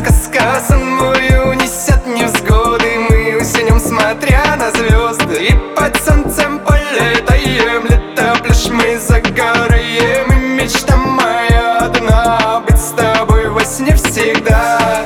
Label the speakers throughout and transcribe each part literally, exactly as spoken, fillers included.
Speaker 1: сказка сонмою несет невзгоды. Мы уснем, смотря на звезды, и под солнцем полетаем. Летоплешь мы загораем, и мечта моя одна — быть с тобой во сне всегда.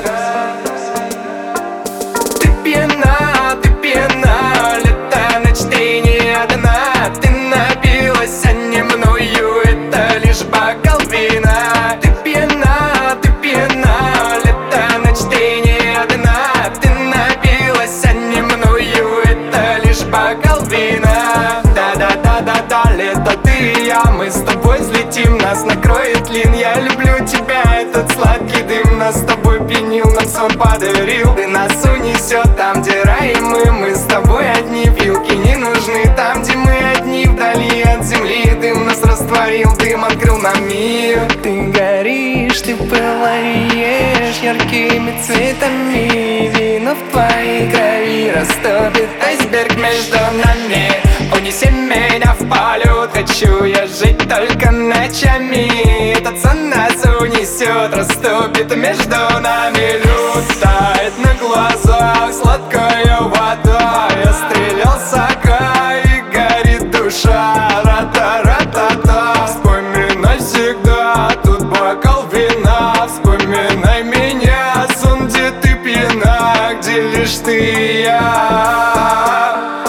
Speaker 1: Ты пьяна, ты пьяна, лето, ночь, ты не одна. Ты напилась, а не мною, это лишь бокал вина. Ты пьяна, ты пьяна, лето, ночь, ты не одна. Ты напилась, а не мною, это лишь бокал вина. Да-да-да-да-да, лето, ты и я, мы с тобой взлетим, нас накроет лин. Я люблю тебя, этот сладкий дым нас с тобой пьянил, нам сон подарил. Ты нас унесет там, где рай и мы, мы с тобой одни. Вилки не нужны там, где мы одни, вдали от земли. Дым нас растворил, дым открыл нам мир. Ты горишь, ты пылаешь яркими цветами. Вино в твоей крови растопит айсберг между нами. Унеси меня в полет, хочу я жить только ночами. Этот сон нас унесет, растопит между нами лед. Тает на глазах сладкая вода, я стрелял сока и горит душа. Ра-та-ра-та-та, вспоминай всегда, тут бокал вина. Вспоминай меня, сон, где ты пьяна, где лишь ты и я.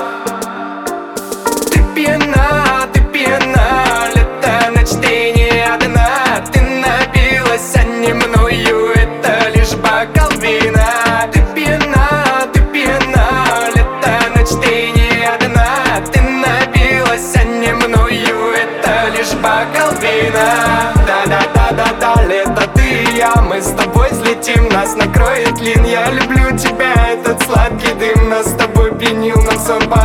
Speaker 1: Ты пьяна, ты пьяна, лето, ночь, ты не одна. Ты напилась, а не мною, это лишь бокал вина. Ты пьяна, ты пьяна, лето, ночь, ты не одна. Ты напилась, а не мною, это лишь бокал вина. Да-да-да-да-да, лето, ты и я, мы с тобой взлетим, нас накроет лин. Я люблю тебя, этот сладкий дым нас с тобой пьянил, нам сон подарил.